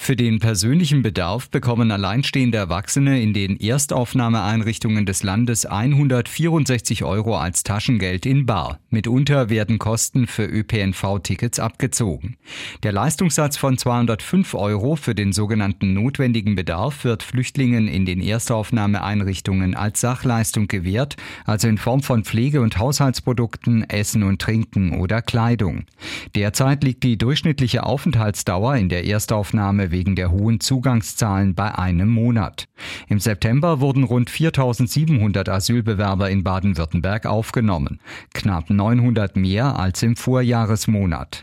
Für den persönlichen Bedarf bekommen alleinstehende Erwachsene in den Erstaufnahmeeinrichtungen des Landes 164 € als Taschengeld in bar. Mitunter werden Kosten für ÖPNV-Tickets abgezogen. Der Leistungssatz von 205 € für den sogenannten notwendigen Bedarf wird Flüchtlingen in den Erstaufnahmeeinrichtungen als Sachleistung gewährt, also in Form von Pflege- und Haushaltsprodukten, Essen und Trinken oder Kleidung. Derzeit liegt die durchschnittliche Aufenthaltsdauer in der Erstaufnahme wegen der hohen Zugangszahlen bei einem Monat. Im September wurden rund 4.700 Asylbewerber in Baden-Württemberg aufgenommen, knapp 900 mehr als im Vorjahresmonat.